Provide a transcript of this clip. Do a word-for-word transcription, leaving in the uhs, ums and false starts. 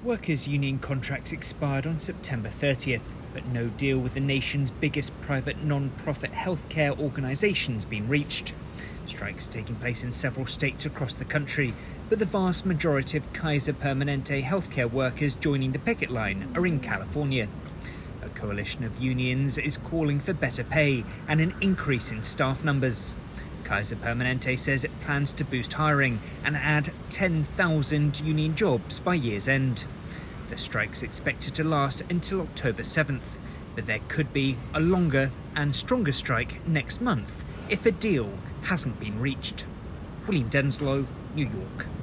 Workers' union contracts expired on September thirtieth, but no deal with the nation's biggest private non-profit healthcare organisation has been reached. Strikes taking place in several states across the country, but the vast majority of Kaiser Permanente healthcare workers joining the picket line are in California. A coalition of unions is calling for better pay and an increase in staff numbers. Kaiser Permanente says it plans to boost hiring and add ten thousand union jobs by year's end. The strike's expected to last until October seventh, but there could be a longer and stronger strike next month if a deal hasn't been reached. William Denslow, New York.